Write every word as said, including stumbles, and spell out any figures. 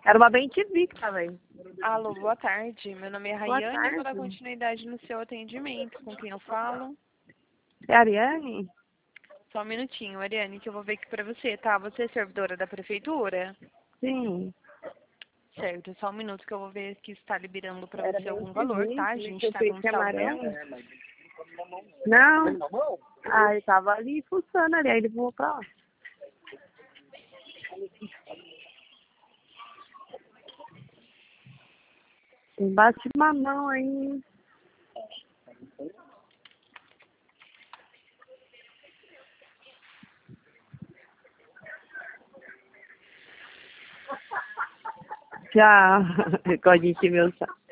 Era uma bem T V que tava aí. Alô, boa tarde. Meu nome é Boa Rayane e vou dar tarde. continuidade no seu atendimento. Com quem eu falo? É a Ariane? Só um minutinho, Ariane, que eu vou ver aqui pra você, tá? Você é servidora da prefeitura? Sim. Certo, só um minuto que eu vou ver aqui se está liberando pra Era você bem algum T valor, V, tá? A que gente o tá com peito saldão. amarelo. Não. Ah, ele tava ali fuçando ali, aí ele voou pra lá. Bate uma mão aí. Tchau. Recorde meu saco.